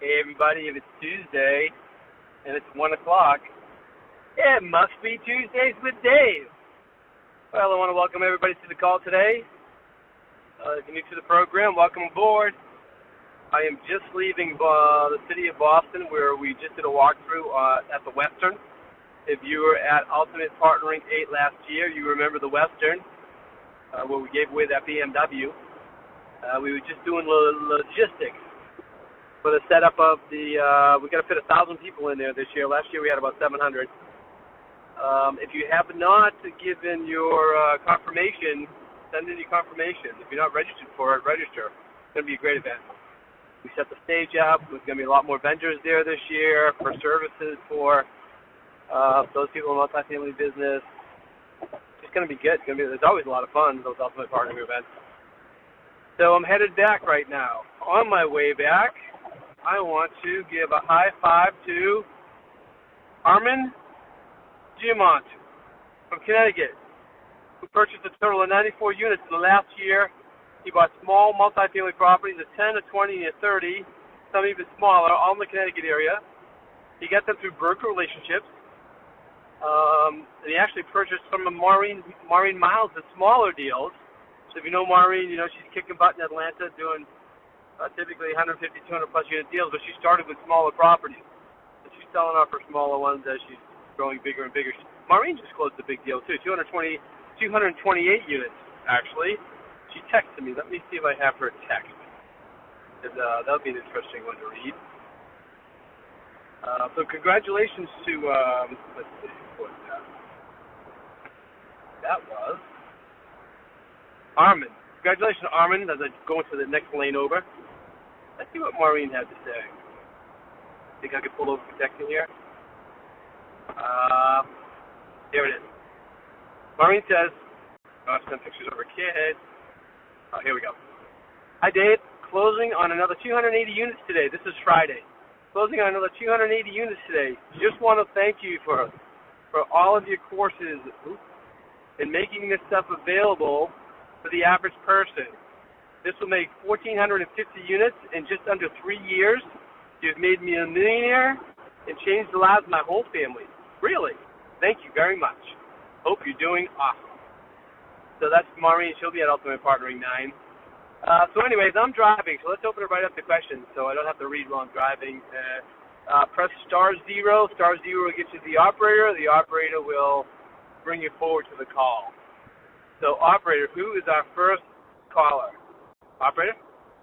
Hey everybody, if it's Tuesday and it's 1 o'clock, it must be Tuesdays with Dave. Well, I want to welcome everybody to the call today. If you're new to the program, welcome aboard. I am just leaving the city of Boston, where we just did a walkthrough at the Western. If you were at Ultimate Partnering 8 last year, you remember the Western, where we gave away that BMW. We were just doing logistics for the setup of the, we got to fit 1,000 people in there this year. Last year we had about 700. If you have not given your confirmation, send in your confirmation. If you're not registered for it, register. It's going to be a great event. We set the stage up. There's going to be a lot more vendors there this year for services for those people in multifamily business. It's going to be good. There's always a lot of fun, those Ultimate Partnering events. So I'm headed back right now. On my way back, I want to give a high five to Armin Giamont from Connecticut, who purchased a total of 94 units in the last year. He bought small multifamily properties of 10 to 20 and 30, some even smaller, all in the Connecticut area. He got them through broker relationships. And he actually purchased some of Maureen Miles' smaller deals. So if you know Maureen, you know she's kicking butt in Atlanta doing typically 150, 200 plus unit deals, but she started with smaller properties. So she's selling off her smaller ones as she's growing bigger and bigger. Maureen just closed a big deal too, 228 units actually. She texted me. Let me see if I have her text. That would be an interesting one to read. So congratulations to, let's see, what that was. Armin. Congratulations, Armin, as I go into the next lane over. Let's see what Maureen had to say. Think I could pull over for texting here? There it is. Maureen says, I'll send pictures of her kid. Here we go. Hi, Dave. Closing on another 280 units today. This is Friday. Closing on another 280 units today. Just want to thank you for all of your courses and making this stuff available for the average person. This will make 1,450 units in just under 3 years. You've made me a millionaire and changed the lives of my whole family. Really. Thank you very much. Hope you're doing awesome. So that's Maureen. She'll be at Ultimate Partnering 9. So anyways, I'm driving, so let's open it right up to questions so I don't have to read while I'm driving. Press *0. *0 will get you the operator. The operator will bring you forward to the call. So operator, who is our first caller? Operator?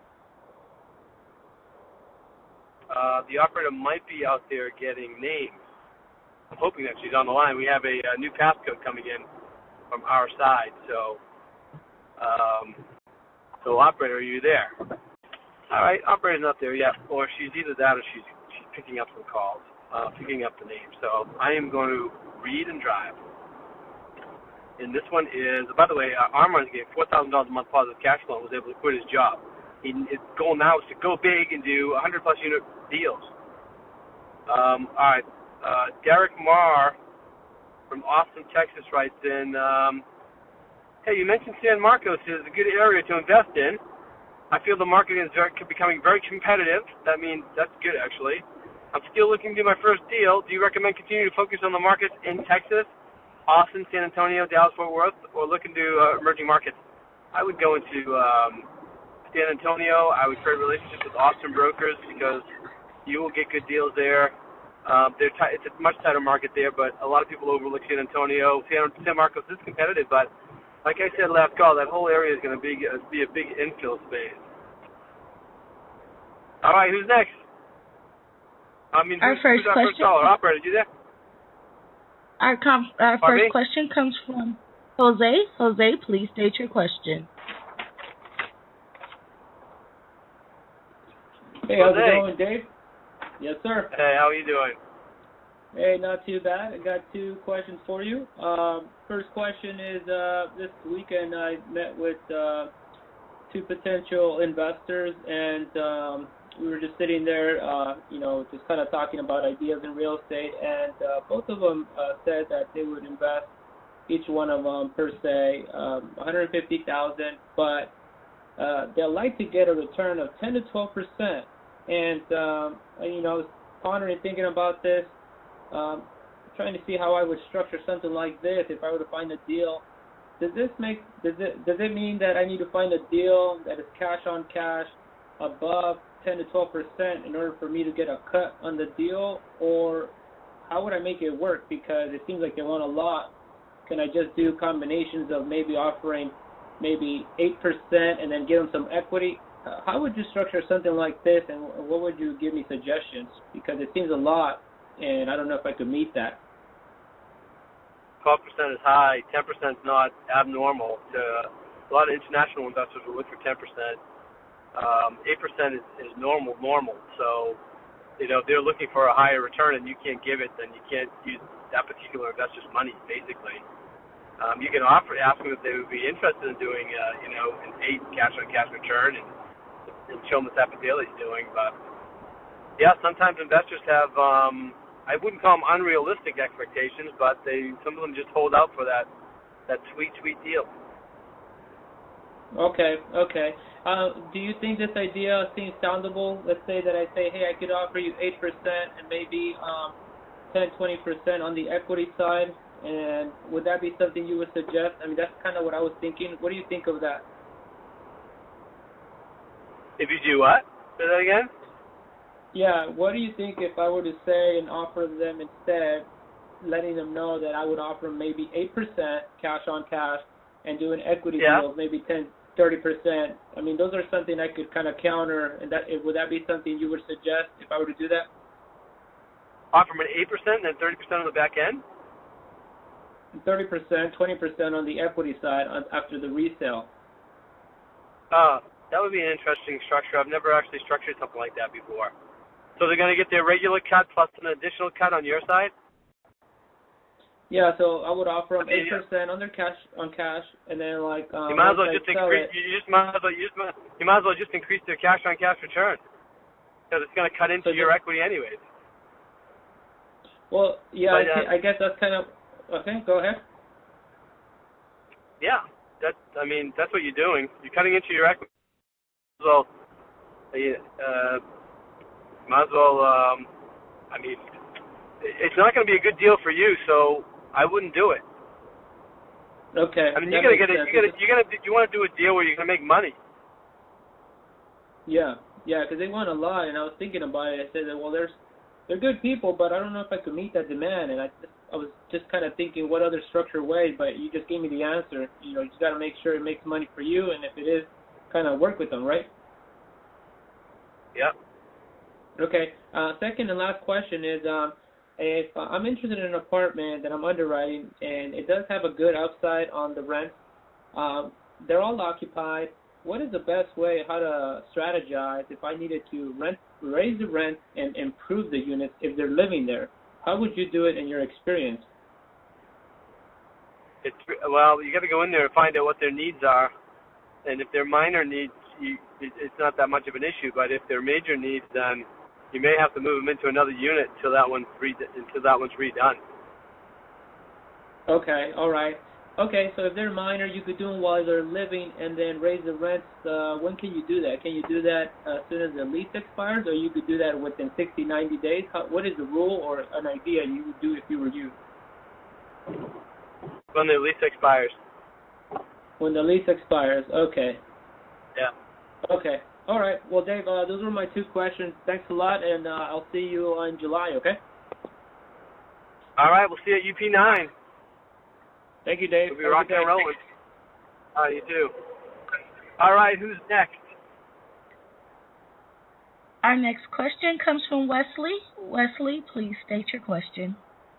The operator might be out there getting names. I'm hoping that she's on the line. We have a new passcode coming in from our side. So operator, are you there? All right, operator's not there yet. Or she's either that or she's picking up some calls, picking up the names. So I am going to read and drive. And this one is, by the way, Armand gave $4,000 a month positive cash flow and was able to quit his job. His goal now is to go big and do 100 plus unit deals. All right. Derek Marr from Austin, Texas writes in, hey, you mentioned San Marcos is a good area to invest in. I feel the market is becoming very competitive. That means that's good, actually. I'm still looking to do my first deal. Do you recommend continuing to focus on the markets in Texas, Austin, San Antonio, Dallas, Fort Worth, or look into emerging markets? I would go into San Antonio. I would create relationships with Austin brokers because you will get good deals there. It's a much tighter market there, but a lot of people overlook San Antonio. San Marcos is competitive, but like I said last call, that whole area is going to be a big infill space. All right, who's next? Our first question. First caller? Operator, you there? Our first question comes from Jose. Jose, please state your question. Hey, how's it going, Dave? Yes, sir. Hey, how are you doing? Hey, not too bad. I got 2 questions for you. First question is, this weekend I met with 2 potential investors, and we were just sitting there, just kind of talking about ideas in real estate, and both of them said that they would invest, each one of them per se, $150,000, but they'd like to get a return of 10 to 12%. And I was pondering, thinking about this, trying to see how I would structure something like this if I were to find a deal. Does it mean that I need to find a deal that is cash on cash above 10 to 12% in order for me to get a cut on the deal, or how would I make it work? Because it seems like they want a lot. Can I just do combinations of maybe offering maybe 8% and then give them some equity? How would you structure something like this, and what would you give me suggestions? Because it seems a lot, and I don't know if I could meet that. 12% is high, 10% is not abnormal. A lot of international investors will look for 10%. 8% is normal. So, if they're looking for a higher return and you can't give it, then you can't use that particular investor's money, basically. You can ask them if they would be interested in doing, an 8 cash-on-cash return and show them the type of deal he's doing. But, yeah, sometimes investors have I wouldn't call them unrealistic expectations, but some of them just hold out for that sweet deal. Okay. Do you think this idea seems soundable? Let's say that I say, hey, I could offer you 8% and maybe 10-20% on the equity side, and would that be something you would suggest? I mean, that's kind of what I was thinking. What do you think of that? If you do what? Say that again? Yeah, what do you think if I were to say and offer them instead, letting them know that I would offer them maybe 8% cash on cash and do an equity deal of maybe 10-30%? I mean, those are something I could kind of counter, and would that be something you would suggest if I were to do that? Offer them an 8% and then 30% on the back end? 30%, 20% on the equity side after the resale. That would be an interesting structure. I've never actually structured something like that before. So they're going to get their regular cut plus an additional cut on your side? Yeah, so I would offer them 8% on their cash, and then you might as well just increase. You might as well just increase their cash on cash return, because it's going to cut into your equity anyways. Well, yeah, I guess that's kind of okay. Go ahead. Yeah, that's what you're doing. You're cutting into your equity. So, might as well. It's not going to be a good deal for you, so I wouldn't do it. Okay. I mean, you want to do a deal where you're going to make money. Yeah, because they want a lot, and I was thinking about it. I said that, well, they're good people, but I don't know if I could meet that demand, and I was just kind of thinking what other structure way, but you just gave me the answer. You just got to make sure it makes money for you, and if it is, kind of work with them, right? Yep. Okay. Second and last question is, if I'm interested in an apartment that I'm underwriting, and it does have a good upside on the rent, they're all occupied. What is the best way, how to strategize if I needed to raise the rent and improve the units if they're living there? How would you do it in your experience? Well, you got to go in there and find out what their needs are, and if they're minor needs, it's not that much of an issue. But if they're major needs, then you may have to move them into another unit until that one's redone. Okay, all right. Okay, so if they're minor, you could do them while they're living and then raise the rents. When can you do that? Can you do that as soon as the lease expires, or you could do that within 60, 90 days? What is the rule or an idea you would do if you were you? When the lease expires. When the lease expires, okay. Yeah. Okay. All right. Well, Dave, those were my 2 questions. Thanks a lot, and I'll see you in July, okay? All right. We'll see you at UP9. Thank you, Dave. We'll be rocking and rolling. You too. All right. Who's next? Our next question comes from Wesley. Wesley, please state your question.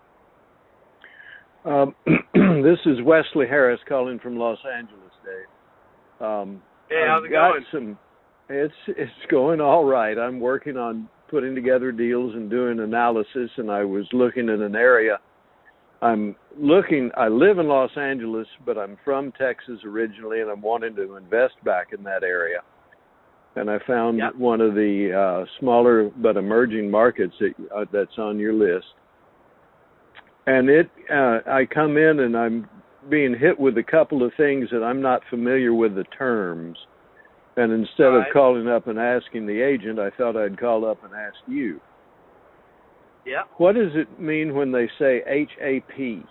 This is Wesley Harris calling from Los Angeles, Dave. Hey, how's it going? It's going all right. I'm working on putting together deals and doing analysis, and I was looking at an area. I live in Los Angeles, but I'm from Texas originally, and I'm wanting to invest back in that area. And I found one of the smaller but emerging markets that's on your list. And I come in and I'm being hit with a couple of things that I'm not familiar with the terms. And instead of calling up and asking the agent, I thought I'd call up and ask you. Yeah. What does it mean when they say HAP?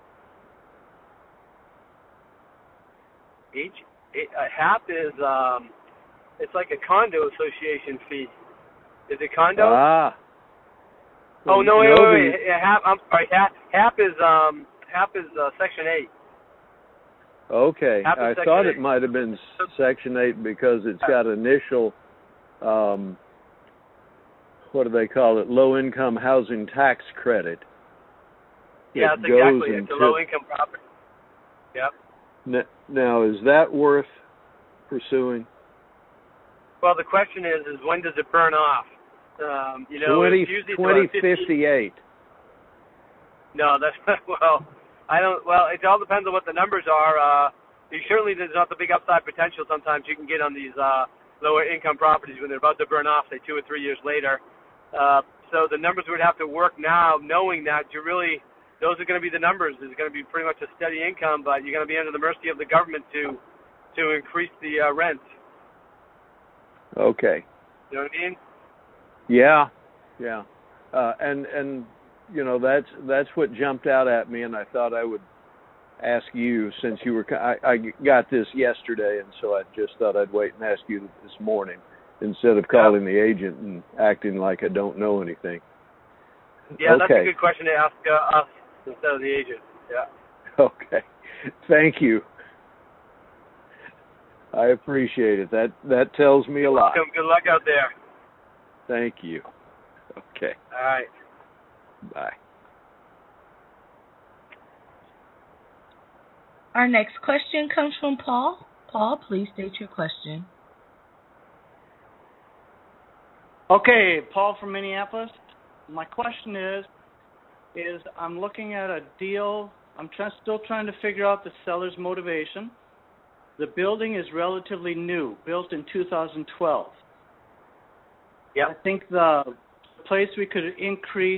HAP is it's like a condo association fee. Is it condo? Ah. Oh no! Wait. HAP. I'm sorry. HAP is Section 8. Okay, I thought 8. it might have been Section 8 because it's got initial, what do they call it, low-income housing tax credit. Yeah, that's exactly. It's a low-income property. Yep. Now, is that worth pursuing? Well, the question is when does it burn off? It's usually 2058. No, that's well. I don't. Well, it all depends on what the numbers are. Certainly, there's not the big upside potential. Sometimes you can get on these lower income properties when they're about to burn off, say 2 or 3 years later. So the numbers would have to work now, knowing that those are going to be the numbers. It's going to be pretty much a steady income, but you're going to be under the mercy of the government to increase the rent. Okay. You know what I mean? Yeah. And that's what jumped out at me, and I thought I would ask you since you were. I got this yesterday, and so I just thought I'd wait and ask you this morning instead of calling the agent and acting like I don't know anything. Yeah, okay. That's a good question to ask us instead of the agent. Yeah. Okay. Thank you. I appreciate it. That tells me a lot. Welcome. Good luck out there. Thank you. Okay. All right. Bye. Our next question comes from Paul. Paul, please state your question. Okay, Paul from Minneapolis. My question is I'm looking at a deal. I'm still trying to figure out the seller's motivation. The building is relatively new, built in 2012. Yeah. I think the place we could increase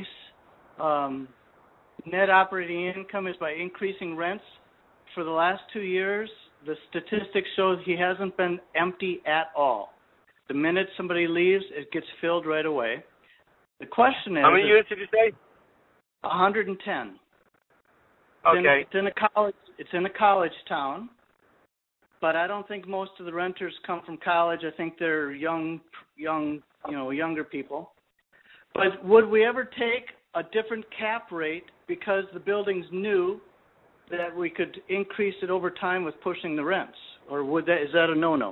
net operating income is by increasing rents. For the last 2 years, the statistics show he hasn't been empty at all. The minute somebody leaves, it gets filled right away. The question is... How many units did you say? 110. Okay. It's in a college town, but I don't think most of the renters come from college. I think they're younger people. But would we ever take a different cap rate because the building's new, that we could increase it over time with pushing the rents? Or is that a no-no?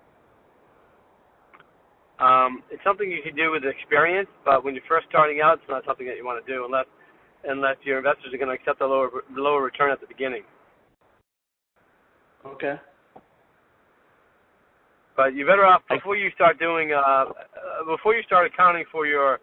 It's something you can do with experience, but when you're first starting out, it's not something that you want to do unless your investors are going to accept a lower return at the beginning. Okay. But you're better off before you start accounting for your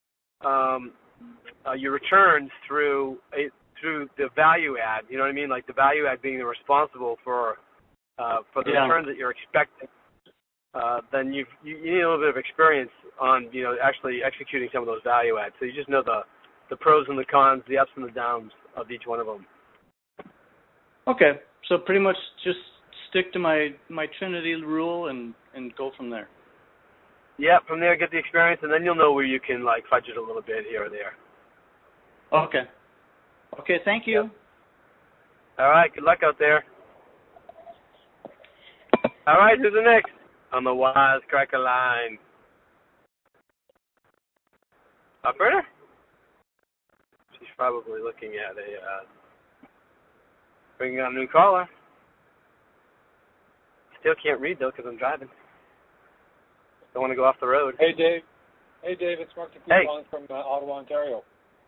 returns through the value add. You know what I mean? Like the value add being responsible for the returns that you're expecting. Then you need a little bit of experience on actually executing some of those value adds. So you just know the pros and the cons, the ups and the downs of each one of them. Okay, so pretty much just stick to my Trinity rule and go from there. Yeah, from there get the experience, and then you'll know where you can fudge it a little bit here or there. Okay, thank you. Yep. All right, good luck out there. All right, who's the next on the Wisecracker line? Operator? She's probably looking at bringing on a new caller. Still can't read, though, because I'm driving. Don't want to go off the road. Hey, Dave. It's Mark DePuy calling from Ottawa, Ontario.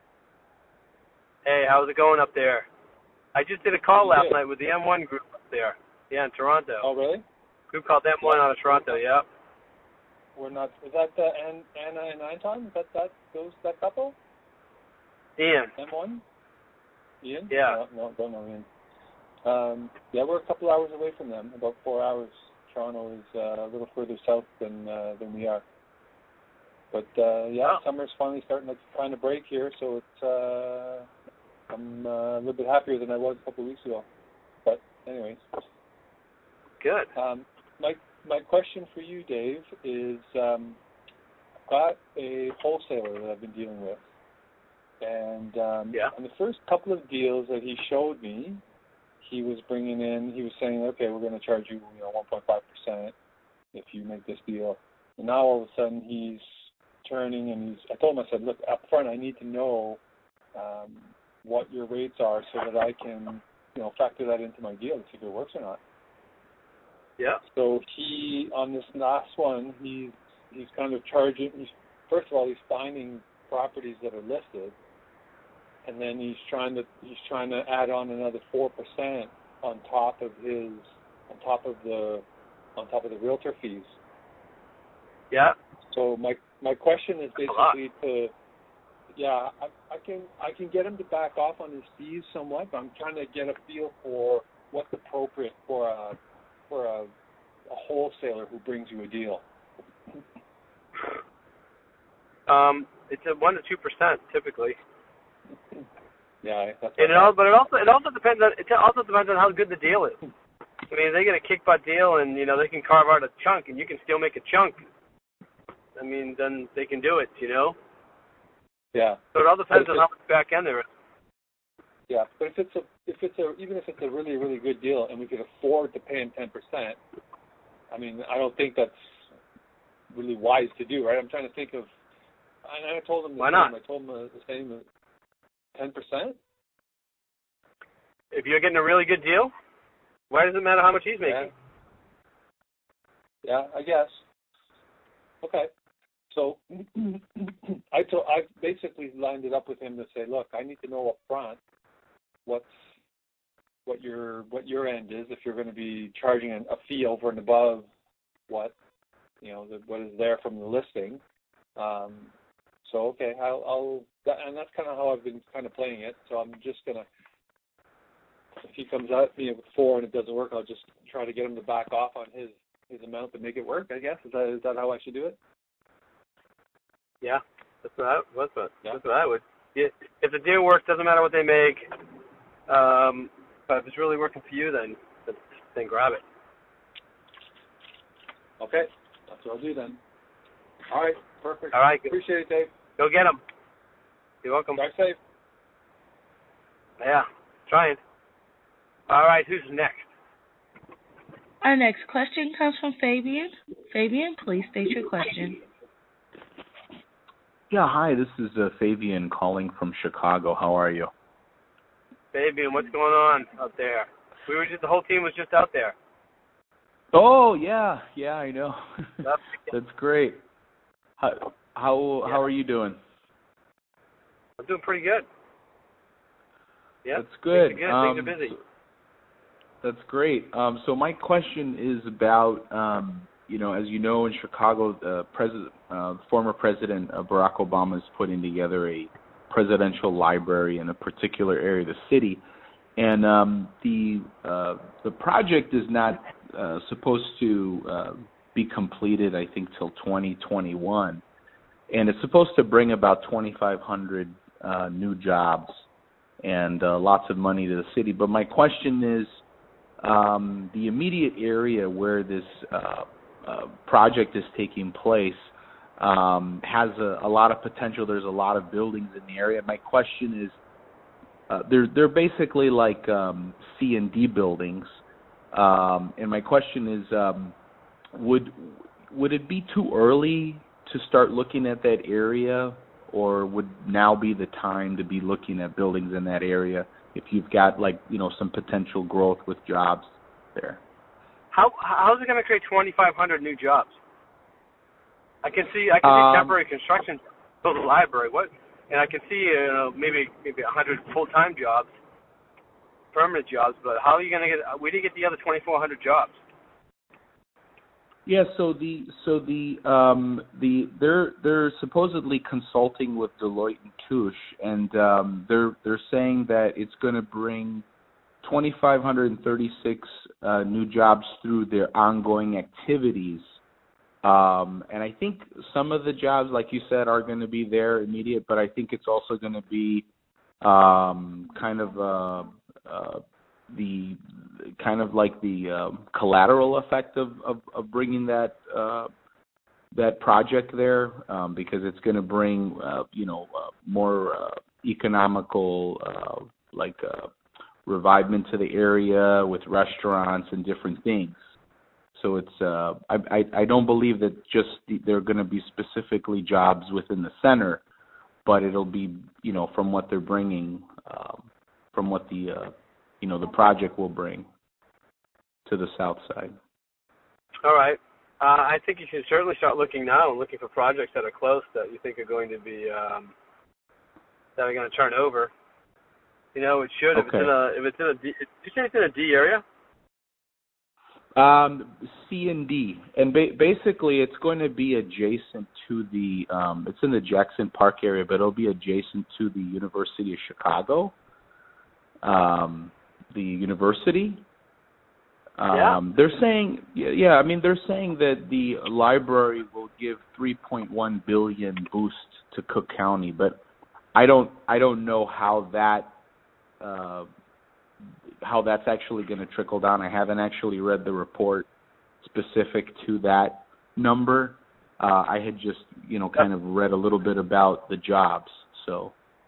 Hey, how's it going up there? I just did a call last night with the M1 group up there. Yeah, in Toronto. Oh, really? Group called M1 out of Toronto, yeah. We're not. Is that Anna and Anton? Is that couple? Ian. M1? Ian? Yeah. No, don't know Ian. We're a couple hours away from them, about 4 hours. Toronto is a little further south than we are. But summer's finally starting to break here, so it's I'm a little bit happier than I was a couple of weeks ago. But anyways. Good. my question for you, Dave, is I've got a wholesaler that I've been dealing with, and on the first couple of deals that he showed me, he was saying, okay, we're going to charge you, 1.5% if you make this deal. And now all of a sudden he's turning and I told him, I said, look, up front, I need to know what your rates are so that I can, factor that into my deal to see if it works or not. Yeah. So he, on this last one, he's kind of charging. First of all, he's finding properties that are listed, and then he's trying to add on another 4% on top of the realtor fees. Yeah. So my question is basically I can get him to back off on his fees somewhat, but I'm trying to get a feel for what's appropriate for a wholesaler who brings you a deal. It's a 1% to 2% typically. Yeah, that's. And it also depends on how good the deal is. I mean, if they get a kickbutt deal and they can carve out a chunk and you can still make a chunk. I mean, then they can do it. Yeah. So it all depends on how much back end there is. Yeah, but even if it's a really, really good deal and we could afford to pay him 10%, I mean, I don't think that's really wise to do, right? I'm trying to think of, and I told him Why not? I told him the same, 10%. If you're getting a really good deal, why does it matter how much he's making? Yeah, I guess. Okay. So I basically lined it up with him to say, look, I need to know up front what your end is if you're going to be charging a fee over and above what what is there from the listing. So okay, and that's kind of how I've been kind of playing it. So I'm just gonna, if he comes at me with 4 and it doesn't work, I'll just try to get him to back off on his amount to make it work. I guess is that how I should do it? Yeah, that's what I would. Yeah, if the deal works, doesn't matter what they make. But if it's really working for you, then grab it. Okay, that's what I'll do then. All right, perfect. All right, good. Appreciate it, Dave. Go get them. You're welcome. Drive safe. Yeah, trying. All right, who's next? Our next question comes from Fabian. Fabian, please state your question. Yeah, hi, this is Fabian calling from Chicago. How are you? Fabian, what's going on out there? The whole team was just out there. Oh, yeah, I know. That's great. How are you doing? I'm doing pretty good. Yeah, that's good. Things are busy. That's great. So my question is about, as you know, in Chicago, former President Barack Obama is putting together a presidential library in a particular area of the city, and the project is not supposed to be completed, I think, till 2021, and it's supposed to bring about 2,500 new jobs and lots of money to the city. But my question is, the immediate area where this project is taking place has a lot of potential. There's a lot of buildings in the area. My question is, they're basically like C and D buildings, and my question is, would it be too early to start looking at that area, or would now be the time to be looking at buildings in that area if you've got some potential growth with jobs there? How's it going to create 2,500 new jobs? I can see temporary construction build a library. And I can see maybe 100 full-time jobs, permanent jobs. But how are you going to get? Where do you get the other 2,400 jobs? Yeah, they're supposedly consulting with Deloitte and Touche, and they're saying that it's going to bring 2,536 new jobs through their ongoing activities. And I think some of the jobs, like you said, are going to be there immediate, but I think it's also going to be kind of the kind of like the collateral effect of bringing that project there, because it's going to bring more economical revivement to the area with restaurants and different things. So it's I don't believe that just there are going to be specifically jobs within the center, but it'll be from what they're bringing, from what the the project will bring to the south side. All right. I think you should certainly start looking now and looking for projects that are close that you think are going to be that are going to turn over. It should. Okay. If it's in a D, did you say it's in a D area? C and D, and basically it's going to be adjacent to the. It's in the Jackson Park area, but it'll be adjacent to the University of Chicago. The university. They're saying, they're saying that the library will give $3.1 billion boost to Cook County, but I don't know how that's actually going to trickle down. I haven't actually read the report specific to that number. I had just, kind of read a little bit about the jobs. So,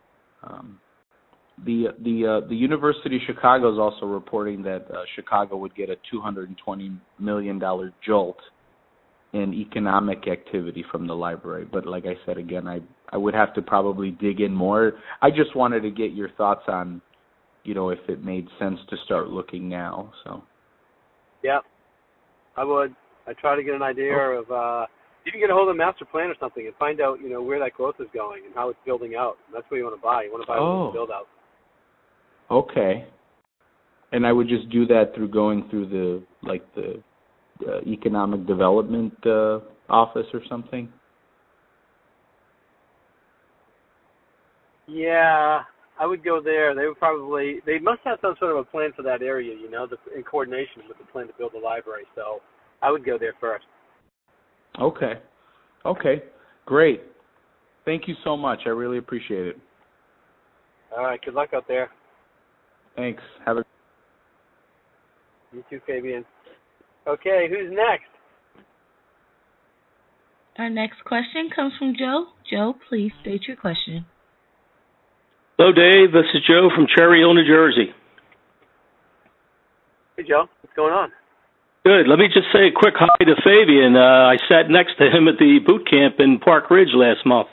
the University of Chicago is also reporting that Chicago would get a $220 million jolt in economic activity from the library. But like I said, again, I would have to probably dig in more. I just wanted to get your thoughts on, if it made sense to start looking now. So. Yeah, I would. I try to get an idea of. You can get a hold of the master plan or something and find out, where that growth is going and how it's building out. That's what you want to buy. You want to buy a build out. Okay. And I would just do that through going through the economic development office or something? Yeah, I would go there. They must have some sort of a plan for that area, in coordination with the plan to build a library. So I would go there first. Okay. Great. Thank you so much. I really appreciate it. All right. Good luck out there. Thanks. You too, Fabian. Okay, who's next? Our next question comes from Joe. Joe, please state your question. Hello, Dave. This is Joe from Cherry Hill, New Jersey. Hey, Joe. What's going on? Good. Let me just say a quick hi to Fabian. I sat next to him at the boot camp in Park Ridge last month.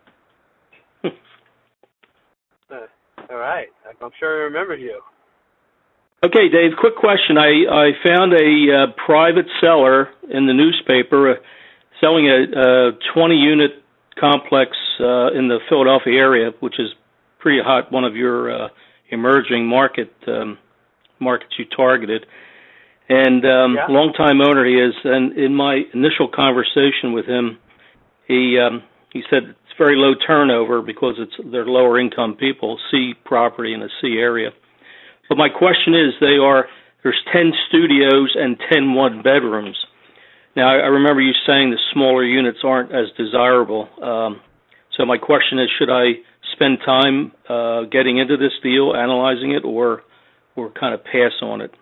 All right. I'm sure I remember you. Okay, Dave, quick question. I found a private seller in the newspaper selling a 20-unit complex in the Philadelphia area, which is pretty hot, one of your emerging markets you targeted. And longtime owner he is. And in my initial conversation with him, he said it's very low turnover because they're lower income people, C property in a C area. But my question is, there's 10 studios and 10 one-bedrooms. Now, I remember you saying the smaller units aren't as desirable. So my question is, should I spend time getting into this deal, analyzing it, or kind of pass on it?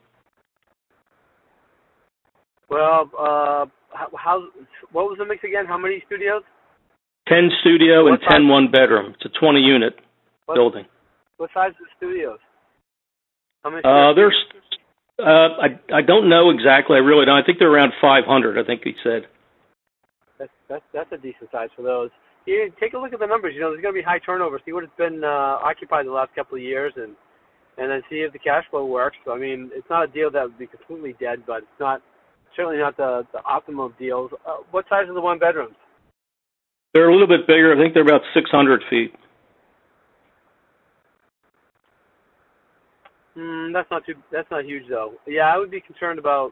Well, what was the mix again? How many studios? 10 studio and 10 one-bedroom. It's a 20-unit building. What size are the studios? How many I don't know exactly. I really don't. I think they're around 500, I think he said. That's a decent size for those. Yeah, take a look at the numbers. There's going to be high turnover. See what it's been occupied the last couple of years, and then see if the cash flow works. I mean, it's not a deal that would be completely dead, but it's certainly not the optimum deals. What size are the one bedrooms? They're a little bit bigger. I think they're about 600 feet. That's not huge though. Yeah, I would be concerned about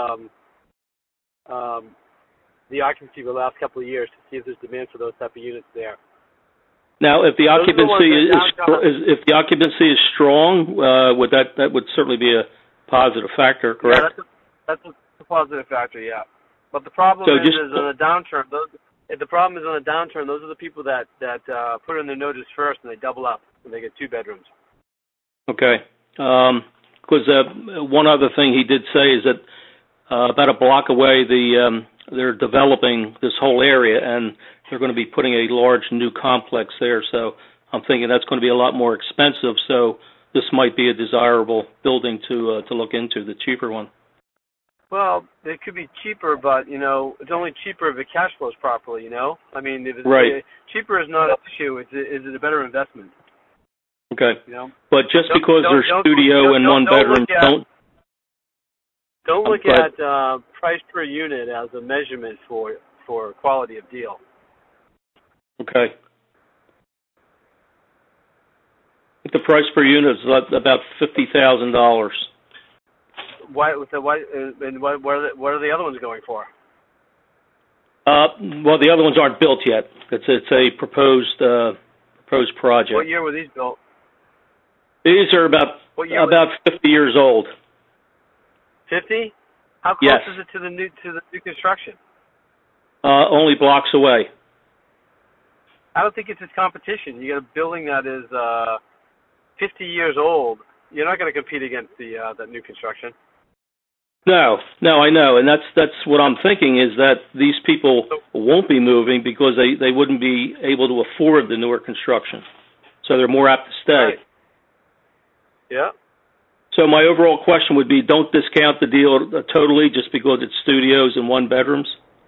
the occupancy for the last couple of years to see if there's demand for those type of units there. Now, if the occupancy is strong, that would certainly be a positive factor, correct? Yeah, that's a positive factor. Yeah, but the problem is on a downturn. Those are the people that put in their notice first and they double up and they get 2 bedrooms. Okay. Because one other thing he did say is that about a block away, they're developing this whole area, and they're going to be putting a large new complex there. So I'm thinking that's going to be a lot more expensive. So this might be a desirable building to look into, the cheaper one. Well, it could be cheaper, but, it's only cheaper if it cash flows properly, I mean, if it's right. Cheaper is not an issue. Is it a better investment? Okay. But just because they're studio and one bedroom, don't look at price per unit as a measurement for quality of deal. Okay. I think the price per unit is about $50,000. What are the other ones going for? Well, the other ones aren't built yet. It's a proposed project. What year were these built? These are about 50 years old. 50? How close yes. is it to the new construction? Only blocks away. I don't think it's its competition. You got a building that is 50 years old. You're not going to compete against that new construction. No, I know, and that's what I'm thinking is that these people won't be moving because they wouldn't be able to afford the newer construction, so they're more apt to stay. Right. Yeah. So my overall question would be: don't discount the deal totally just because it's studios and one bedrooms.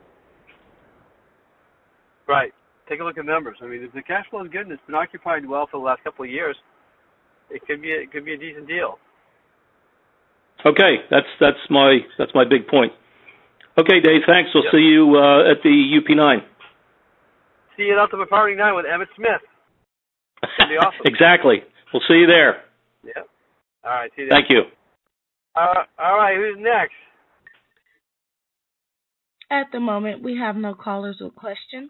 Right. Take a look at the numbers. I mean, if the cash flow is good and it's been occupied well for the last couple of years, it could be a decent deal. Okay, that's my big point. Okay, Dave, thanks. We'll see you at the UP9. See you at Ultimate Party 9 with Emmett Smith. It'll be awesome. Exactly. We'll see you there. Yep. All right. See you there. Thank you. All right. Who's next? At the moment, we have no callers with questions.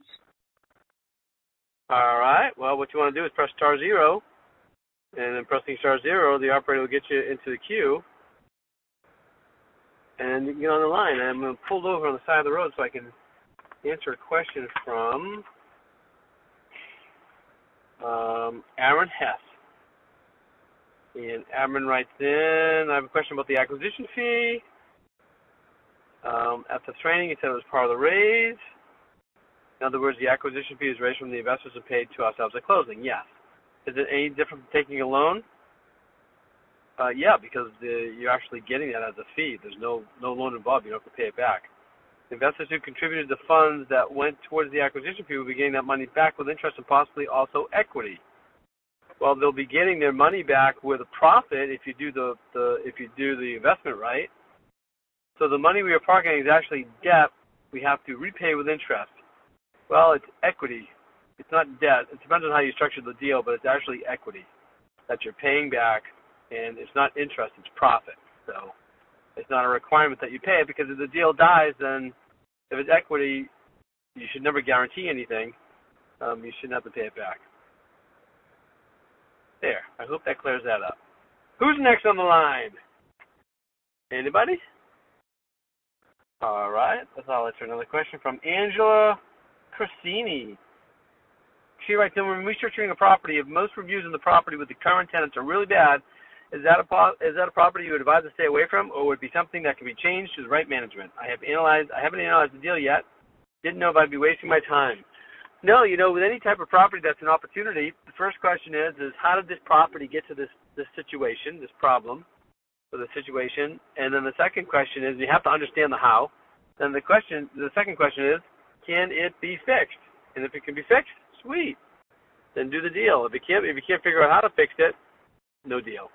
All right. Well, what you want to do is press *0, and then pressing *0, the operator will get you into the queue. And you can get on the line. I'm pulled over on the side of the road so I can answer a question from Aaron Hess. And Aaron writes in, I have a question about the acquisition fee. At the training, he said it was part of the raise. In other words, the acquisition fee is raised from the investors and paid to ourselves at closing. Yes. Is it any different from taking a loan? Yeah, because you're actually getting that as a fee. There's no loan involved. You don't have to pay it back. Investors who contributed the funds that went towards the acquisition fee will be getting that money back with interest and possibly also equity. Well, they'll be getting their money back with a profit if you do the investment right. So the money we are parking is actually debt we have to repay with interest. Well, it's equity. It's not debt. It depends on how you structure the deal, but it's actually equity that you're paying back. And it's not interest, it's profit. So it's not a requirement that you pay it because if the deal dies, then if it's equity, you should never guarantee anything. You shouldn't have to pay it back. There. I hope that clears that up. Who's next on the line? Anybody? All right. I'll answer another question from Angela Cressini. She writes in, when researching a property, if most reviews on the property with the current tenants are really bad, is that a property you would advise to stay away from, or would it be something that can be changed to the right management? I haven't analyzed the deal yet. Didn't know if I'd be wasting my time. No, with any type of property that's an opportunity, the first question is how did this property get to this situation, this problem, or the situation? And then the second question is you have to understand the how. Then the second question is, can it be fixed? And if it can be fixed, sweet. Then do the deal. If you can't figure out how to fix it, no deal.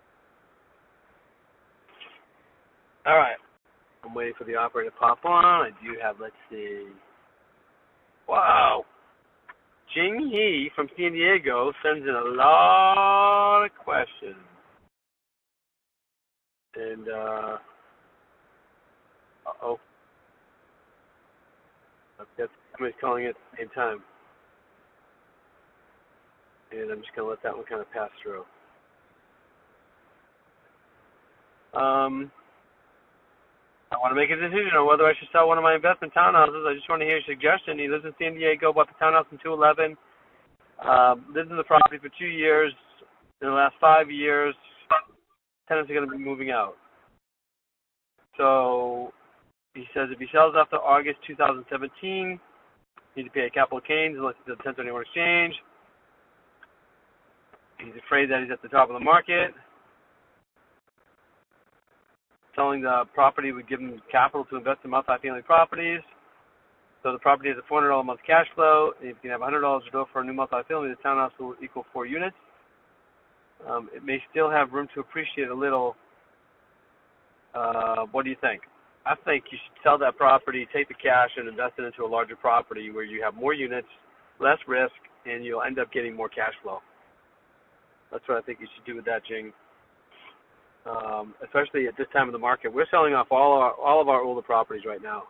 All right. I'm waiting for the operator to pop on. I do have, let's see. Wow. Jing He from San Diego sends in a lot of questions. And, uh-oh. Somebody's calling it at the same time. And I'm just going to let that one kind of pass through. I want to make a decision on whether I should sell one of my investment townhouses. I just want to hear your suggestion. He lives in San Diego, bought the townhouse in 2011, lived in the property for 2 years. In the last 5 years, tenants are going to be moving out. So he says if he sells after August 2017, he needs to pay a capital gains unless he does a 1031 exchange. He's afraid that he's at the top of the market. Selling the property would give him capital to invest in multifamily properties. So the property has a $400 a month cash flow. If you can have $100 to go for a new multifamily, the townhouse will equal 4 units. It may still have room to appreciate a little. What do you think? I think you should sell that property, take the cash, and invest it into a larger property where you have more units, less risk, and you'll end up getting more cash flow. That's what I think you should do with that, Jing. Especially at this time of the market. We're selling off all of our older properties right now.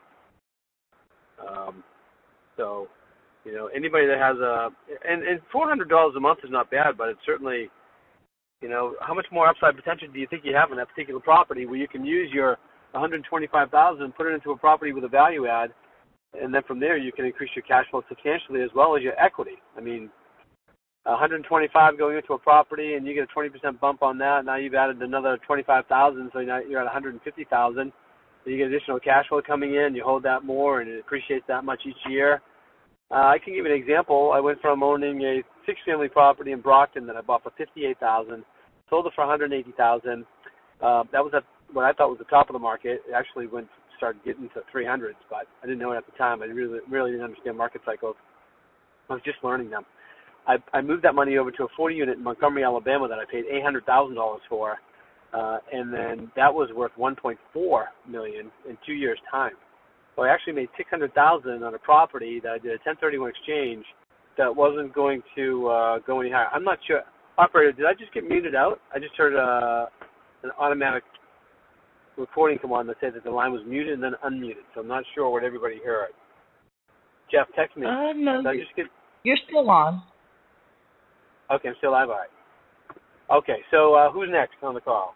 So, you know, anybody that has and $400 a month is not bad, but it's certainly, you know, how much more upside potential do you think you have in that particular property where you can use your $125,000 and put it into a property with a value add, and then from there you can increase your cash flow substantially as well as your equity. I mean, 125 going into a property and you get a 20% bump on that. Now you've added another 25,000, so now you're at 150,000. You get additional cash flow coming in. You hold that more, and it appreciates that much each year. I can give you an example. I went from owning a 6-family property in Brockton that I bought for $58,000, sold it for $180,000. That was at what I thought was the top of the market. It actually started getting to 300s, but I didn't know it at the time. I really didn't understand market cycles. I was just learning them. I moved that money over to a 40-unit in Montgomery, Alabama that I paid $800,000 for, and then that was worth $1.4 million in 2 years' time. So I actually made $600,000 on a property that I did a 1031 exchange that wasn't going to go any higher. I'm not sure. Operator, did I just get muted out? I just heard an automatic recording come on that said that the line was muted and then unmuted, so I'm not sure what everybody heard. Jeff, text me. No, did I just get... You're still on. Okay, I'm still live. All right. Okay, so who's next on the call?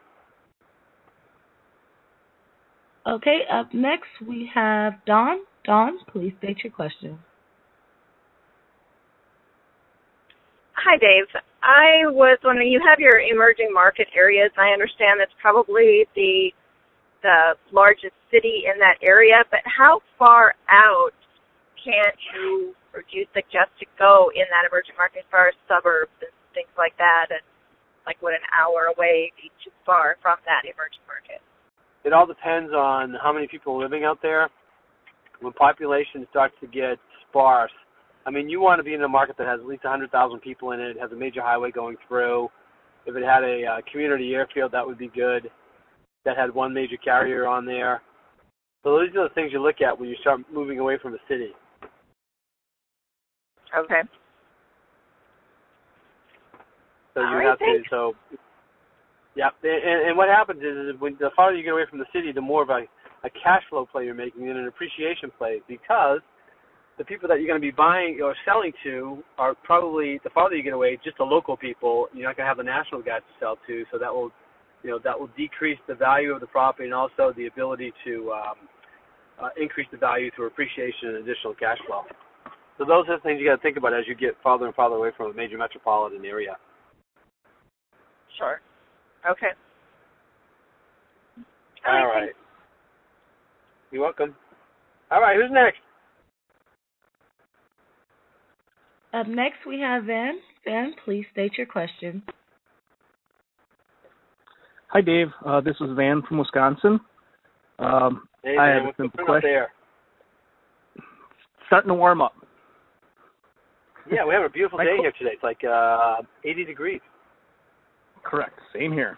Okay, up next we have Dawn. Dawn, please state your question. Hi, Dave. I was wondering, you have your emerging market areas. I understand that's probably the largest city in that area, but how far out can you, or do you suggest to go in that emerging market as far as suburbs and things like that, and like would an hour away be too far from that emerging market? It all depends on how many people are living out there. When population starts to get sparse, I mean, you want to be in a market that has at least 100,000 people in it, has a major highway going through. If it had a community airfield, that would be good. That had one major carrier on there. So those are the things you look at when you start moving away from the city. Okay. So you have to. So, yeah. And what happens is when the farther you get away from the city, the more of a cash flow play you're making than an appreciation play, because the people that you're going to be buying or selling to are probably, the farther you get away, just the local people. You're not going to have the national guys to sell to, so that will decrease the value of the property and also the ability to increase the value through appreciation and additional cash flow. So those are the things you got to think about as you get farther and farther away from a major metropolitan area. Sure. Okay. All right. You're welcome. All right, who's next? Up next, we have Van. Van, please state your question. Hi, Dave. This is Van from Wisconsin. Hey, I Van, have a what's simple going on question. there? Starting to warm up. Yeah, we have a beautiful day here today. It's like 80 degrees. Correct. Same here.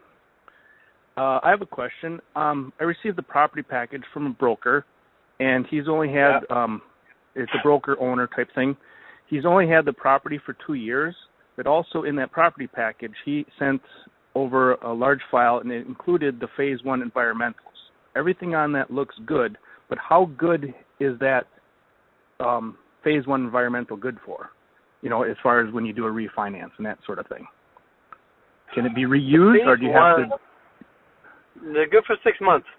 I have a question. I received the property package from a broker, and he's only had, it's a broker-owner type thing. He's only had the property for 2 years, but also in that property package, he sent over a large file, and it included the Phase 1 environmentals. Everything on that looks good, but how good is that Phase 1 environmental good for? You know, as far as when you do a refinance and that sort of thing. Can it be reused, or do you have to... They're good for 6 months.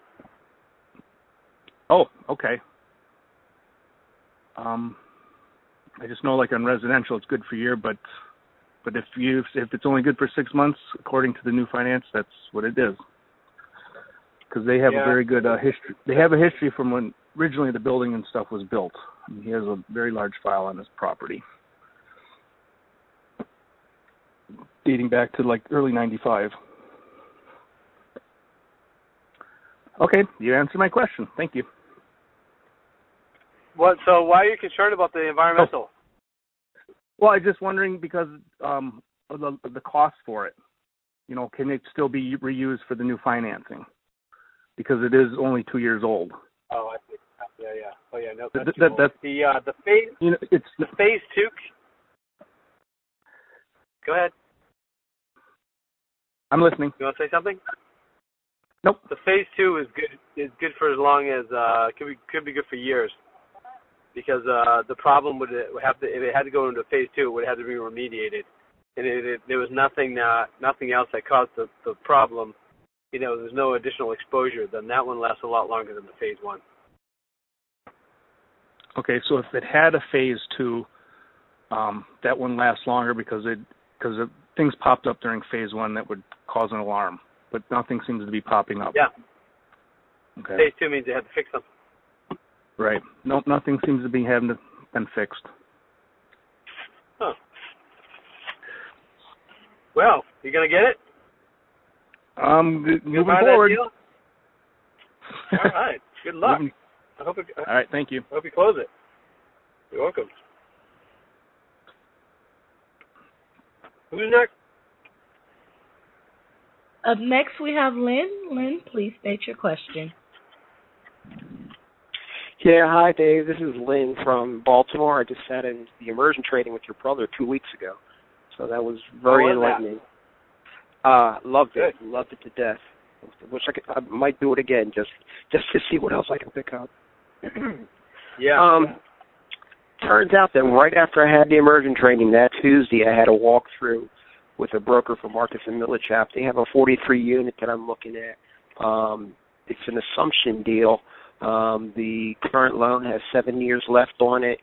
Oh, okay. I just know, like on residential, it's good for a year, but But if it's only good for 6 months, according to the new finance, that's what it is. Because they have a very good history. They have a history from when originally the building and stuff was built. And he has a very large file on his property, dating back to like early '95. Okay, you answered my question. Thank you. So why are you concerned about the environmental? Well, I'm just wondering because of the cost for it. Can it still be reused for the new financing? Because it is only 2 years old. Oh, I see. Yeah. Oh, yeah. No, that's the phase. It's the phase 2. Go ahead. I'm listening. You want to say something? Nope. The phase 2 is good for as long as could be good for years. Because the problem would have to, if it had to go into phase 2, it would have to be remediated, and there was nothing else that caused the problem. There's no additional exposure. Then that one lasts a lot longer than the phase 1. Okay, so if it had a phase 2, that one lasts longer because things popped up during phase 1 that would cause an alarm, but nothing seems to be popping up. Yeah. Okay. Phase 2 means they had to fix them. Right. Nope, nothing seems to be having been fixed. Huh. Well, you gonna get it? Moving forward. All right. Good luck. All right. Thank you. I hope you close it. You're welcome. Who's next? Up next, we have Lynn. Lynn, please state your question. Yeah, hi, Dave. This is Lynn from Baltimore. I just sat in the immersion training with your brother 2 weeks ago, so that was very enlightening. Loved it. Good. Loved it to death. Wish I might do it again just to see what else I can pick up. Yeah. Turns out that right after I had the immersion training that Tuesday, I had a walkthrough with a broker from Marcus and Millichap. They have a 43 unit that I'm looking at. It's an assumption deal. The current loan has 7 years left on it,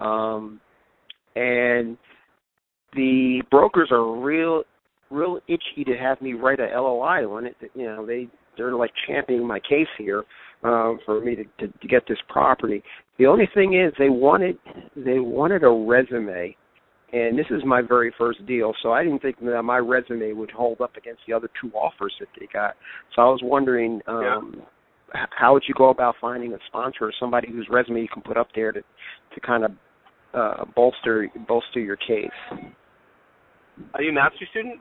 and the brokers are real itchy to have me write a LOI on it. They're like championing my case here for me to get this property. The only thing is they wanted a resume, and this is my very first deal, so I didn't think that my resume would hold up against the other 2 offers that they got. So I was wondering. How would you go about finding a sponsor or somebody whose resume you can put up there to kind of bolster your case? Are you a master's student?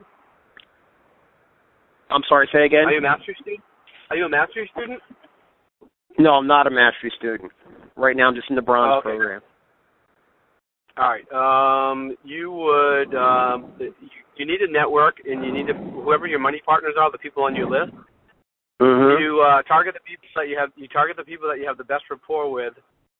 I'm sorry, say again? Are you a master's student? No, I'm not a master's student. Right now I'm just in the bronze program. All right. You would you need a network, and you need whoever your money partners are, the people on your list. Mm-hmm. You target the people that you have. You target the people that you have the best rapport with,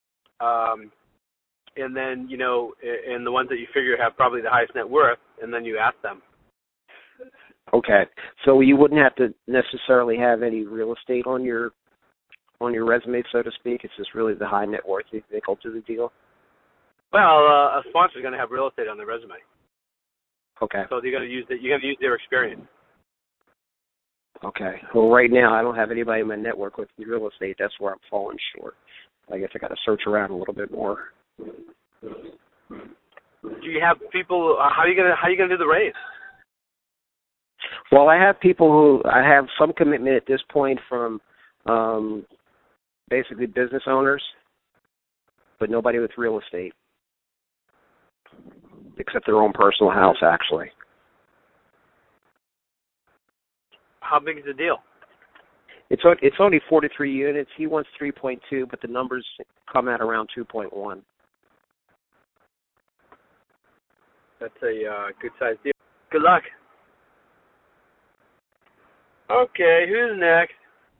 and then and the ones that you figure have probably the highest net worth, and then you ask them. Okay, so you wouldn't have to necessarily have any real estate on your resume, so to speak. It's just really the high net worth you think will do the deal. Well, a sponsor is going to have real estate on their resume. Okay. So you're going to use their experience. Okay. Well, right now I don't have anybody in my network with real estate. That's where I'm falling short. I guess I got to search around a little bit more. Do you have people? How are you gonna do the raise? Well, I have some commitment at this point from basically business owners, but nobody with real estate, except their own personal house, actually. How big is the deal? It's only 43 units. He wants 3.2, but the numbers come out around 2.1. That's a good-sized deal. Good luck. Okay, who's next?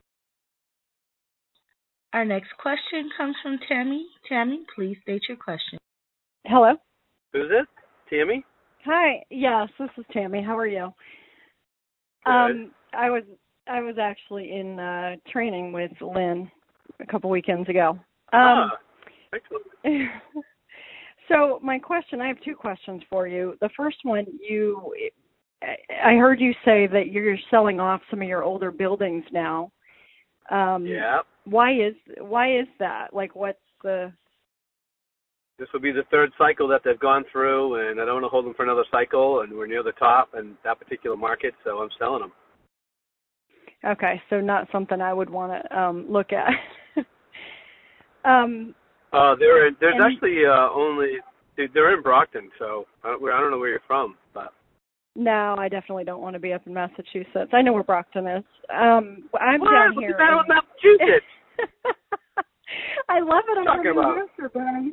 Our next question comes from Tammy. Tammy, please state your question. Hello? Who's this? Tammy? Hi. Yes, this is Tammy. How are you? Good. I was actually in training with Lynn a couple weekends ago. Excellent. So my question, I have two questions for you. The first one, I heard you say that you're selling off some of your older buildings now. Yeah. Why is that? Like, what's the... This will be the third cycle that they've gone through, and I don't want to hold them for another cycle, and we're near the top in that particular market, so I'm selling them. Okay, so not something I would want to look at. There's actually they're in Brockton, so I don't know where you're from, but. No, I definitely don't want to be up in Massachusetts. I know where Brockton is. I'm down here. What's that in Massachusetts? I love it. I'm Talking from New about. Hampshire,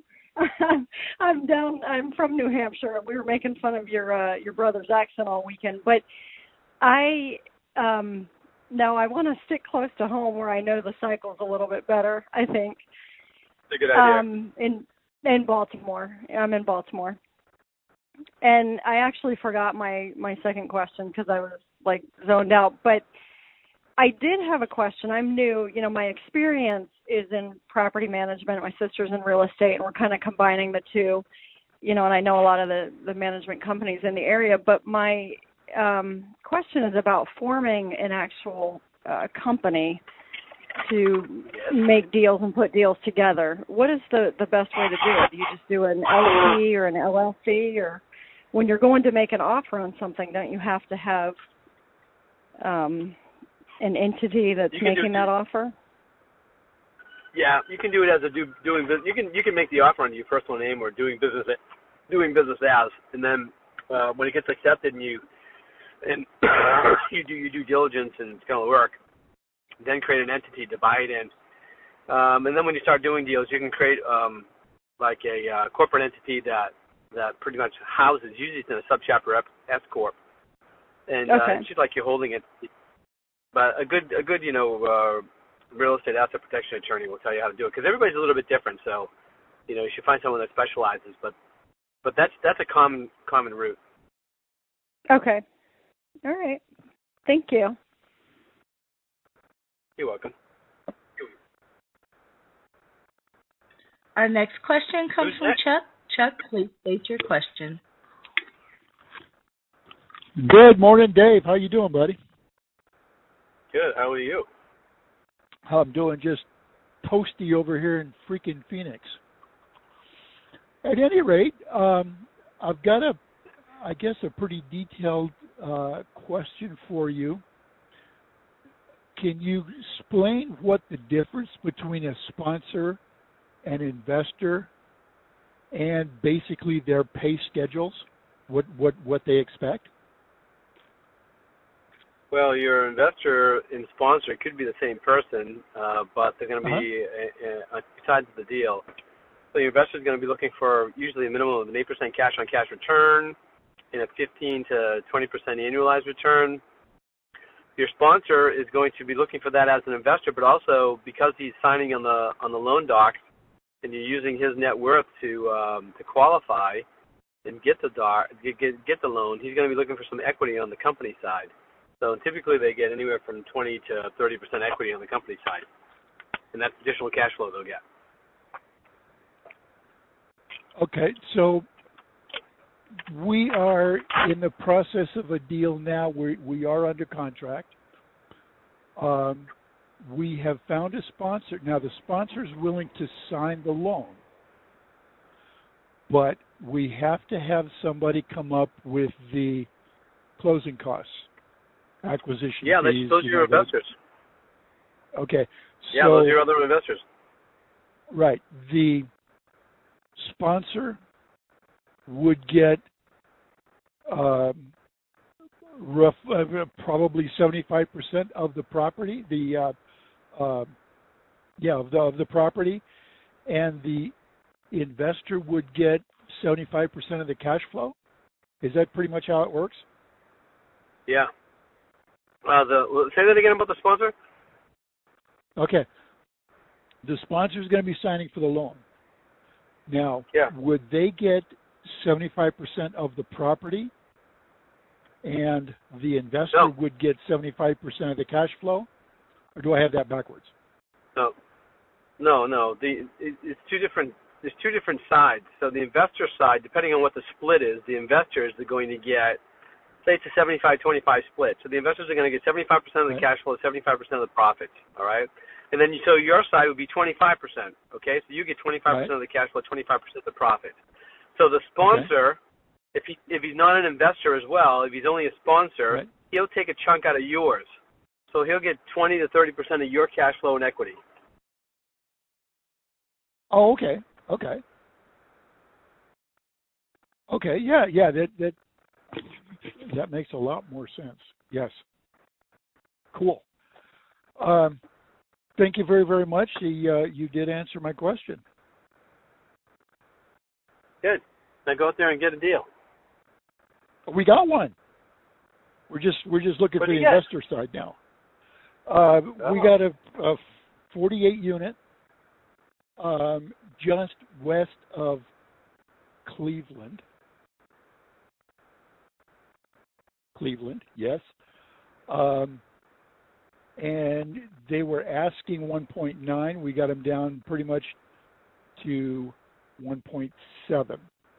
but I'm from New Hampshire. We were making fun of your brother's accent all weekend, but I want to stick close to home where I know the cycle's a little bit better, I think. That's a good idea. In Baltimore. I'm in Baltimore. And I actually forgot my second question because I was like zoned out. But I did have a question. I'm new. You know, my experience is in property management. My sister's in real estate, and we're kind of combining the two. You know, and I know a lot of the management companies in the area. But my question is about forming an actual company to make deals and put deals together. What is the best way to do it? Do you just do an LP or an LLC? Or when you're going to make an offer on something, don't you have to have an entity that's making that offer? Yeah, you can do it as doing business. You can make the offer under your personal name or doing business as, and then when it gets accepted and you do your due diligence and it's going to work, then create an entity to buy it in. And then when you start doing deals, you can create like a corporate entity that pretty much houses, usually it's in a subchapter S corp, and it's just like you're holding it. But a good real estate asset protection attorney will tell you how to do it, because everybody's a little bit different. So you should find someone that specializes. But that's a common route. Okay. All right. Thank you. You're welcome. Our next question comes from Chuck. Chuck, please state your question. Good morning, Dave. How you doing, buddy? Good. How are you? I'm doing just toasty over here in freaking Phoenix. At any rate, I've got a pretty detailed question for you. Can you explain what the difference between a sponsor, an investor, and basically their pay schedules, what they expect? Well, your investor and sponsor could be the same person, but they're going to be on two sides of the deal. So your investor is going to be looking for usually a minimum of an 8% cash-on-cash return and a 15 to 20% annualized return. Your sponsor is going to be looking for that as an investor, but also because he's signing on the loan doc, and you're using his net worth to qualify and get the loan, he's going to be looking for some equity on the company side. So typically they get anywhere from 20 to 30% equity on the company side, and that's additional cash flow they'll get. Okay, so we are in the process of a deal now. We are under contract. We have found a sponsor. Now, the sponsor is willing to sign the loan, but we have to have somebody come up with the closing costs, acquisition fees. Yeah, those are your investors. Okay. Yeah, those are your other investors. Right. The sponsor would get probably 75% of the property, of the property, and the investor would get 75% of the cash flow. Is that pretty much how it works? Yeah. Say that again about the sponsor. Okay. The sponsor is going to be signing for the loan. Now, would they get 75% of the property, and the investor would get 75% of the cash flow, or do I have that backwards? No. It's two different there's two different sides. So the investor side, depending on what the split is, the investors are going to get, say it's a 75-25 split. So the investors are going to get 75% of the cash flow, 75% of the profits, all right? And then so your side would be 25%, okay? So you get 25% of the cash flow, 25% of the profit. So the sponsor, if he's not an investor as well, if he's only a sponsor, he'll take a chunk out of yours. So he'll get 20 to 30% of your cash flow and equity. Oh, okay. Okay. Okay. Yeah. That makes a lot more sense. Yes. Cool. Thank you very, very much. You did answer my question. Good. Now go out there and get a deal. We got one. We're just looking for the investor side now. We got a 48 unit just west of Cleveland. Yes. And they were asking 1.9. We got them down pretty much to 1.7.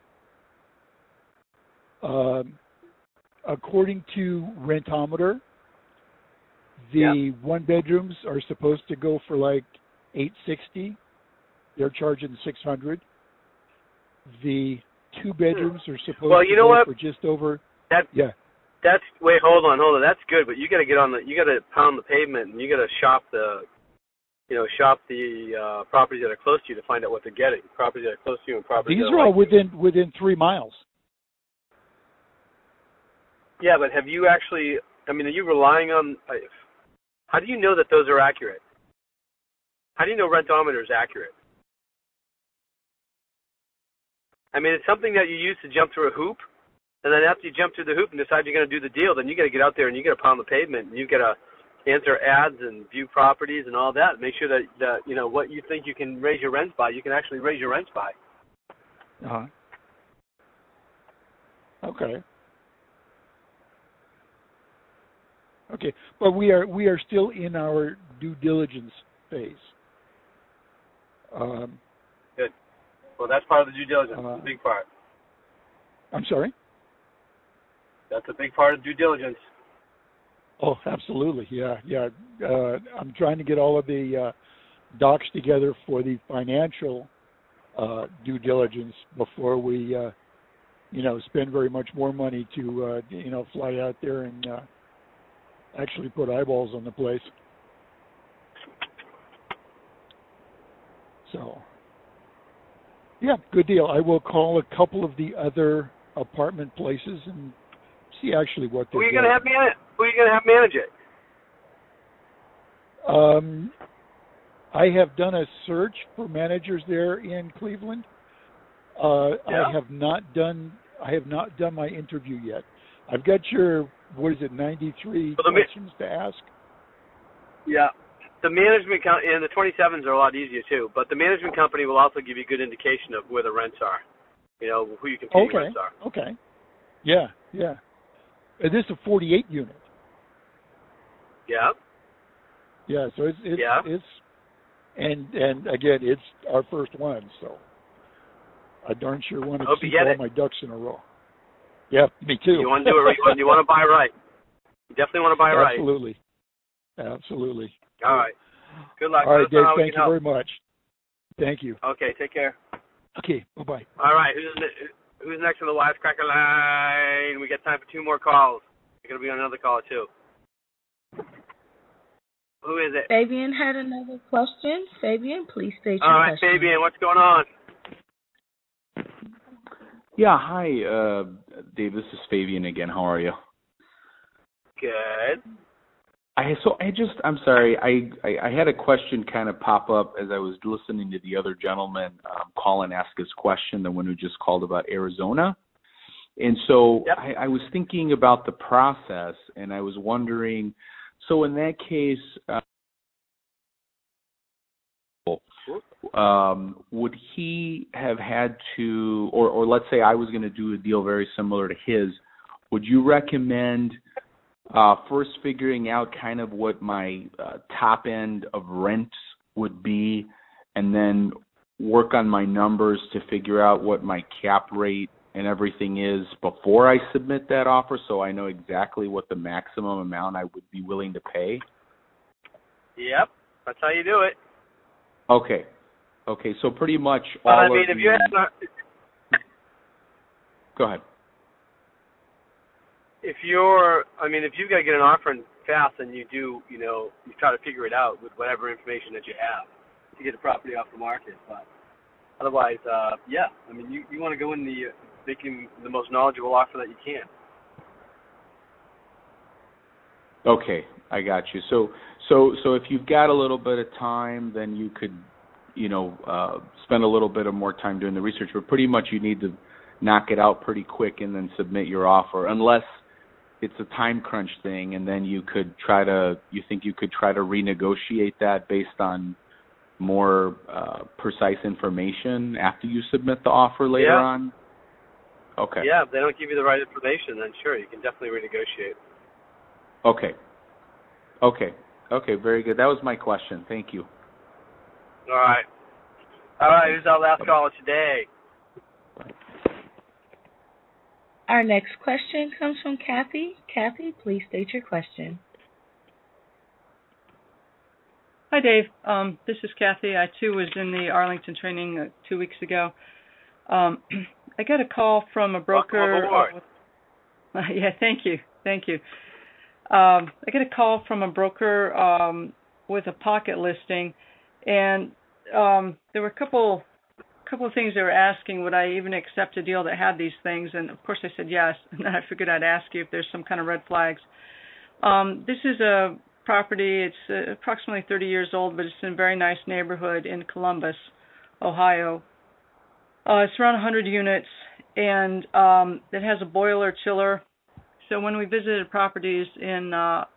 According to Rentometer, the one bedrooms are supposed to go for like $860. They're charging $600. The two bedrooms are supposed to go for just over. Wait, hold on. That's good, but you got to you got to pound the pavement, and you got to shop the properties that are close to you to find out what they're getting. Properties that are close to you and properties. These are all within 3 miles. Yeah, but have you actually? I mean, are you relying on? How do you know that those are accurate? How do you know Rentometer is accurate? I mean, it's something that you use to jump through a hoop, and then after you jump through the hoop and decide you're going to do the deal, then you got to get out there and you got to pound the pavement, and you got to answer ads and view properties and all that. Make sure that what you think you can raise your rents by, you can actually raise your rents by. Okay. Okay, but we are still in our due diligence phase. Good. Well, that's part of the due diligence. It's a big part. I'm sorry? That's a big part of due diligence. Oh, absolutely. Yeah. I'm trying to get all of the docs together for the financial due diligence before we, spend very much more money to, fly out there and actually put eyeballs on the place. So, yeah, good deal. I will call a couple of the other apartment places and see actually what they're doing. Who are you going to have manage it? I have done a search for managers there in Cleveland. I have not done my interview yet. I've got your 93 questions to ask. Yeah. The management and the 27s are a lot easier too, but the management company will also give you a good indication of where the rents are. Who you competing rents are. Okay. Yeah. This is a 48 unit. Yeah. Yeah, so it's and again, it's our first one, so I darn sure want to keep all my ducks in a row. Yeah, me too. You want to do it? You want to buy right. You definitely want to buy right. Absolutely. All right. Good luck. All right, Dave. Thank you very much. Thank you. Okay. Take care. Okay. Bye-bye. All right. Who's next on the Wisecracker line? We got time for 2 more calls. You're going to be on another call, too. Who is it? Fabian had another question. Fabian, please state your question. All right, Fabian, what's going on? Yeah, hi, Dave. This is Fabian again. How are you? Good. I'm sorry. I had a question kind of pop up as I was listening to the other gentleman call and ask his question, the one who just called about Arizona. And so I was thinking about the process, and I was wondering, so in that case, would he have had to, or let's say I was going to do a deal very similar to his, would you recommend first figuring out kind of what my top end of rents would be, and then work on my numbers to figure out what my cap rate and everything is before I submit that offer, so I know exactly what the maximum amount I would be willing to pay? Yep, that's how you do it. Okay, so pretty much But all I mean, of if you have, Go ahead. if you've got to get an offer in fast, then you try to figure it out with whatever information that you have to get the property off the market. But otherwise, you want to go in making the most knowledgeable offer that you can. Okay, I got you. So if you've got a little bit of time, then you could, spend a little bit of more time doing the research. But pretty much you need to knock it out pretty quick and then submit your offer, unless it's a time crunch thing, and then you could try to renegotiate that based on more precise information after you submit the offer later on? Okay. Yeah, if they don't give you the right information, then sure, you can definitely renegotiate. Okay, very good. That was my question. Thank you. All right, who's our last caller today? Our next question comes from Kathy. Kathy, please state your question. Hi, Dave. This is Kathy. I, too, was in the Arlington training 2 weeks ago. I got a call from a broker. Welcome aboard. Yeah, thank you. I got a call from a broker with a pocket listing, and there were a couple of things they were asking. Would I even accept a deal that had these things? And of course I said yes. And then I figured I'd ask you if there's some kind of red flags. This is a property. It's approximately 30 years old, but it's in a very nice neighborhood in Columbus, Ohio. It's around 100 units, and it has a boiler chiller. So when we visited properties in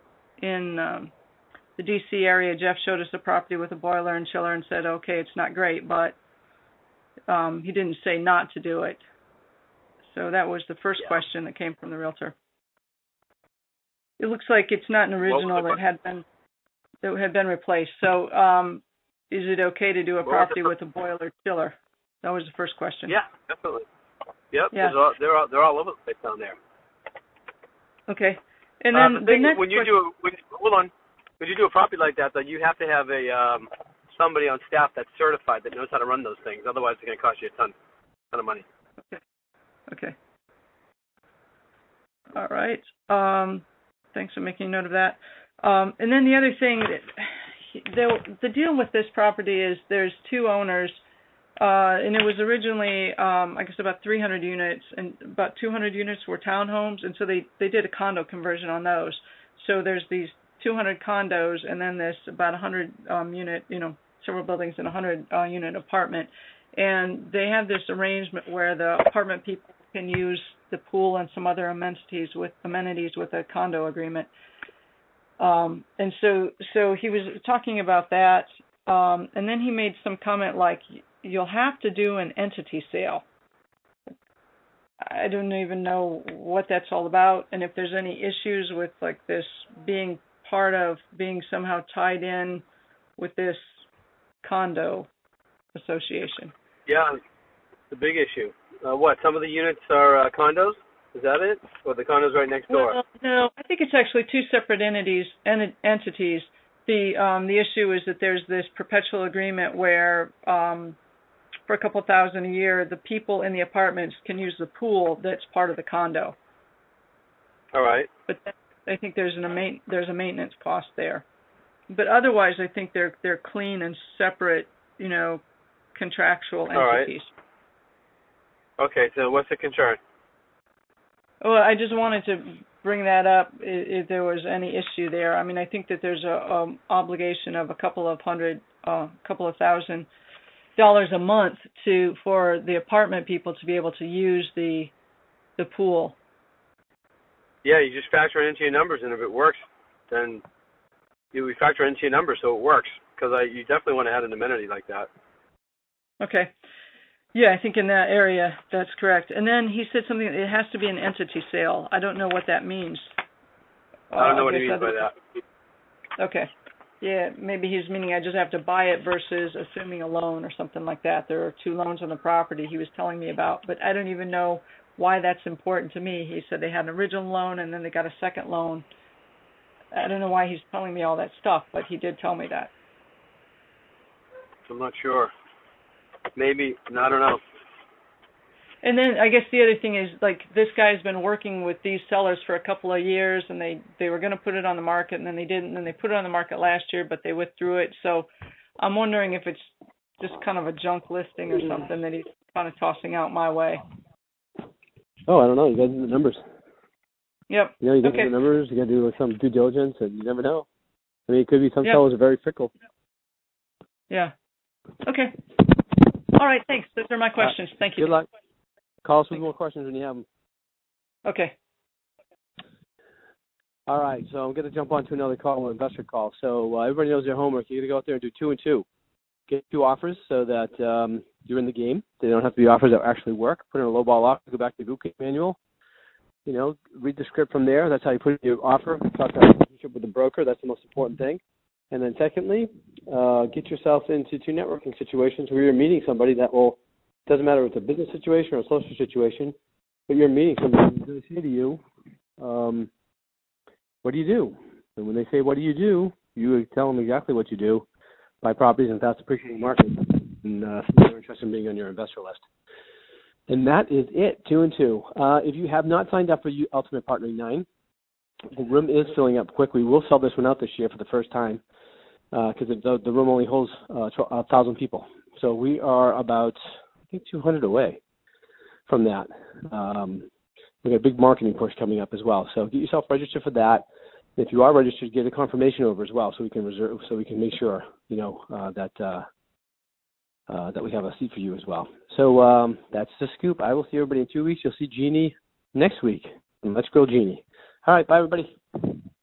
the D.C. area, Jeff showed us a property with a boiler and chiller and said, okay, it's not great, but he didn't say not to do it. So that was the first question that came from the realtor. It looks like it's not an original that had been replaced. So is it okay to do a property with a boiler chiller? That was the first question. Yeah, definitely. Yep, yeah. They're all over the place down there. Okay. And then the next when you do a property like that, though, you have to have somebody on staff that's certified that knows how to run those things. Otherwise, it's going to cost you a ton of money. Okay. All right. Thanks for making note of that. And then the other thing, the deal with this property is there's two owners, and it was originally, I guess, about 300 units, and about 200 units were townhomes, and so they did a condo conversion on those. So there's these 200 condos, and then there's about 100 unit, several buildings in a 100 unit apartment. And they have this arrangement where the apartment people can use the pool and some other amenities with a condo agreement. And so he was talking about that, and then he made some comment like, you'll have to do an entity sale. I don't even know what that's all about, and if there's any issues with like this being somehow tied in with this condo association. Yeah, it's a big issue. Some of the units are condos? Is that it? Or the condos right next door? Well, no, I think it's actually two separate entities. The issue is that there's this perpetual agreement where for a couple $1,000 a year, the people in the apartments can use the pool that's part of the condo. All right. But I think there's a maintenance cost there. But otherwise, I think they're clean and separate, contractual entities. All right. Okay, so what's the concern? Well, I just wanted to bring that up if there was any issue there. I mean, I think that there's a obligation of a couple of $1,000 a month for the apartment people to be able to use the pool. Yeah, you just factor it into your numbers, and if it works, then we factor it into your numbers so it works. Because you definitely want to add an amenity like that. Okay. Yeah, I think in that area, that's correct. And then he said something, it has to be an entity sale. I don't know what that means. I don't know what he means by that. Okay. Yeah, maybe he's meaning I just have to buy it versus assuming a loan or something like that. There are 2 loans on the property he was telling me about, but I don't even know why that's important to me. He said they had an original loan and then they got a second loan. I don't know why he's telling me all that stuff, but he did tell me that. I'm not sure. Maybe, I don't know. And then I guess the other thing is, like, this guy's been working with these sellers for a couple of years, and they were going to put it on the market, and then they didn't, and then they put it on the market last year, but they withdrew it. So I'm wondering if it's just kind of a junk listing or something that he's kind of tossing out my way. Oh, I don't know. You got to do the numbers. Yep. You know, you got to do the numbers. You got to do some due diligence, and you never know. I mean, it could be some sellers are very fickle. Yeah. Okay. All right. Thanks. Those are my questions. Thank you. Good luck. Call us with more questions when you have them. Okay. All right. So I'm going to jump on to another call, an investor call. So everybody knows their homework. You're going to go out there and do 2 and 2. Get 2 offers so that you're in the game. They don't have to be offers that actually work. Put in a low ball offer. Go back to the bootcamp manual. You know, read the script from there. That's how you put in your offer. Talk about relationship with the broker. That's the most important thing. And then secondly, get yourself into 2 networking situations where you're meeting somebody that will, doesn't matter if it's a business situation or a social situation, but you're meeting somebody who's going to say to you, what do you do? And when they say, what do? You tell them exactly what you do. Buy properties and fast appreciating markets. And they're interested in being on your investor list. And that is it, 2 and 2. If you have not signed up for Ultimate Partnering 9, the room is filling up quick. We will sell this one out this year for the first time because the room only holds 1,000 people. So we are about, I think, 200 away from that. We got a big marketing push coming up as well. So get yourself registered for that. If you are registered, get a confirmation over as well, so we can reserve, so we can make sure that we have a seat for you as well. So that's the scoop. I will see everybody in 2 weeks. You'll see Jeannie next week. And let's go, Jeannie. All right, bye, everybody.